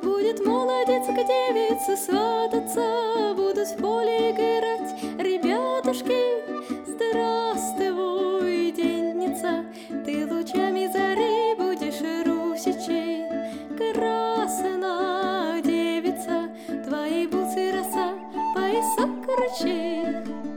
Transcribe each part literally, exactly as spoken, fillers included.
Будет молодец к девице свататься, будут в поле играть ребятушки. Здравствуй, денница, ты лучами зари будешь русичей. Красна девица, твои бусы роса, поясок ручей.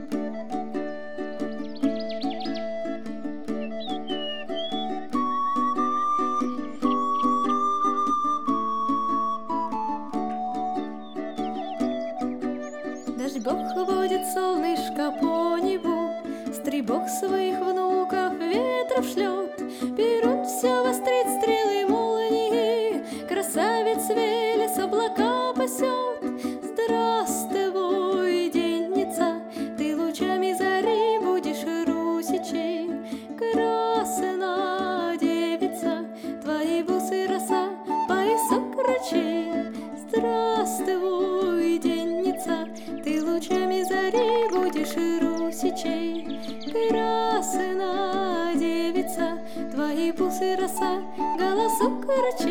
Дождь Бог водит солнышко по небу, стрибог своих внуков ветров шлет. Перун все вострит стрелы молнии, красавец Велес облака пасет. Здравствуй, денница, ты лучами зари будешь русичей. Красна девица, твои бусы роса, поясок ручей. Здравствуй, денница, ты лучами зари будешь русичей. Красна девица, твои бусы роса, голосок ручей.